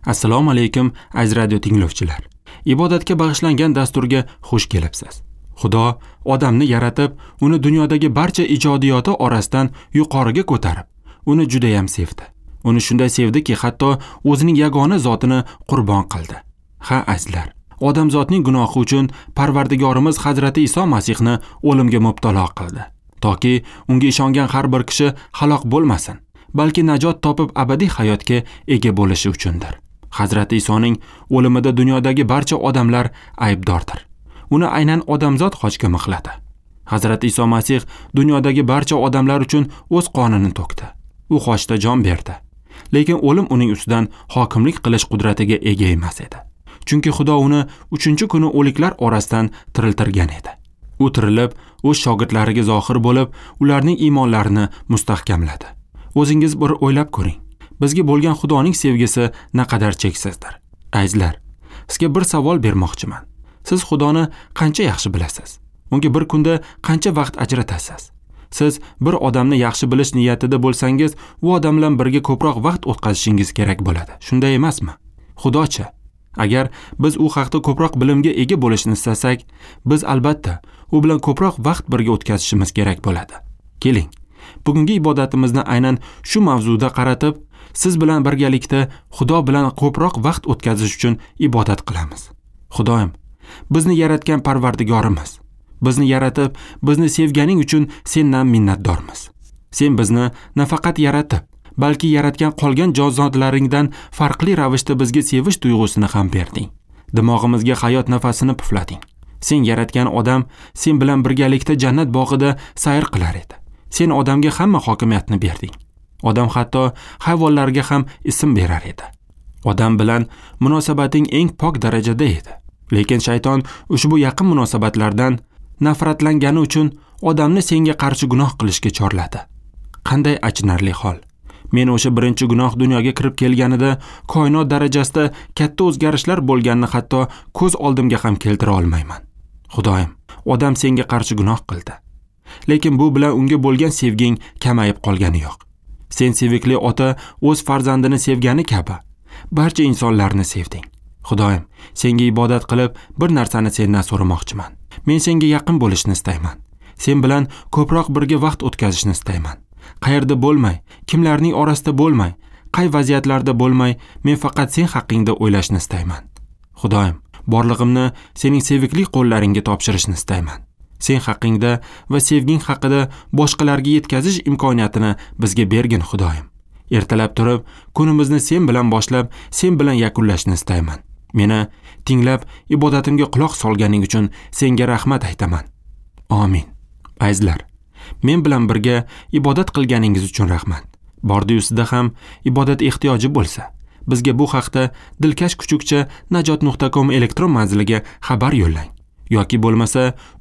Assalomu alaykum aziz radio tinglovchilar. Ibodatga bag'ishlangan dasturga xush kelibsiz. Xudo odamni yaratib, uni dunyodagi barcha ijodiyoti orasidan yuqoriga ko'tarib, uni juda ham sevdi. Uni shunday sevdiki, hatto o'zining yagona zotini qurbon qildi. Ha azizlar, odamzodning gunohi uchun Parvardigorimiz Hazrati Iso Masihni o'limga mubtalo qildi, toki unga ishongan har bir kishi halok bo'lmasin, balki najot topib abadiy hayotga ega bo'lishi uchundir. Hazrati Isoning o'limida dunyodagi barcha odamlar aybdordir. Uni aynan odamzod qochga mixladi. Hazrati Iso Masih dunyodagi barcha odamlar uchun o'z qonini to'kdi. U qochda jon berdi. Lekin o'lim uning ustidan hokimlik qilish qudratiga ega emas edi. Chunki Xudo uni 3-kuni o'liklar orasidan tiriltirgan edi. U tirilib, o'z shogirdlariga zohir bo'lib, ularning iymonlarini mustahkamladi. O'zingiz bir o'ylab ko'ring. Bizga bo'lgan Xudoning sevgisi naqadar cheksizdir. Azizlar, sizga bir savol bermoqchiman. Siz Xudoni qancha yaxshi bilasiz? Unga bir kunda qancha vaqt ajratasiz? Siz bir odamni yaxshi bilish niyatida bo'lsangiz, u odam bilan birga ko'proq vaqt o'tkazishingiz kerak bo'ladi. Shunday emasmi? Xudochi? Agar biz u haqda ko'proq bilimga ega bo'lishni istasak, biz albatta u bilan ko'proq vaqt birga o'tkazishimiz kerak bo'ladi. Keling, bugungi ibodatimizni aynan shu mavzuda qaratib, siz bilan birgalikda Xudo bilan ko'proq vaqt o'tkazish uchun ibodat qilamiz. Xudoyim, bizni yaratgan Parvardigorimiz, bizni yaratib, bizni sevganing uchun sendan minnatdormiz. Sen bizni nafaqat yaratib, balki yaratgan qolgan jonzotlaringdan farqli ravishda bizga sevish tuyg'usini ham berding. Dimog'imizga hayot nafasini puflading. Sen yaratgan odam sen bilan birgalikda jannat bog'ida sayr qilar edi. Sen odamga hamma hokimiyatni berding. Odam hatto hayvonlarga ham ism berar edi. Odam bilan munosabating eng pok darajada edi. Lekin shayton ushbu yaqin munosabatlardan nafratlangani uchun odamni senga qarshi gunoh qilishga chorladi. Qanday achinarli hol. Men o'sha birinchi gunoh dunyoga kirib kelganida koinot darajasida katta o'zgarishlar bo'lganini hatto ko'z oldimga ham keltira olmayman. Xudoyim, odam senga qarshi gunoh qildi. Lekin bu bilan unga bo'lgan sevging kamayib qolgani yo'q. Sen sevikli ota o'z farzandini sevgani kabi barcha insonlarni sevding. Xudoyim, senga ibodat qilib bir narsani sendan so'ramoqchiman. Men senga yaqin bo'lishni istayman. Sen bilan ko'proq birga vaqt o'tkazishni istayman. Qayerda bo'lmay, kimlarning orasida bo'lmay, qay vaziyatlarda bo'lmay, men faqat sen haqingda o'ylashni istayman. Xudoyim, borlig'imni sening sevikli qo'llaringga topshirishni istayman. Sen haqingda va sevging haqida boshqalarga yetkazish imkoniyatini bizga bergin Xudoyim. Ertalab turib, kunimizni sen bilan boshlab, sen bilan yakunlashni istayman. Meni tinglab, ibodatimga quloq solganing uchun senga rahmat aytaman. Amin. Azizlar, men bilan birga ibodat qilganingiz uchun rahmat. Bordi-yusida ham ibodat ehtiyoji bo'lsa, bizga bu haqda dilkash kuchukcha najot.com elektron manziliga xabar yo'llang. Yoki bo'lmasa,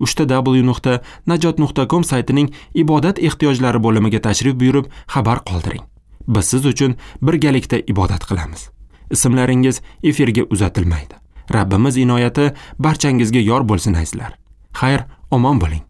www.najot.com saytining ibodat ehtiyojlari bo'limiga tashrif buyurib xabar qoldiring. Biz siz uchun birgalikda ibodat qilamiz. Ismlaringiz efirga uzatilmaydi. Rabbimiz inoyati barchangizga yor bo'lsin azizlar. Xayr, omon bo'ling.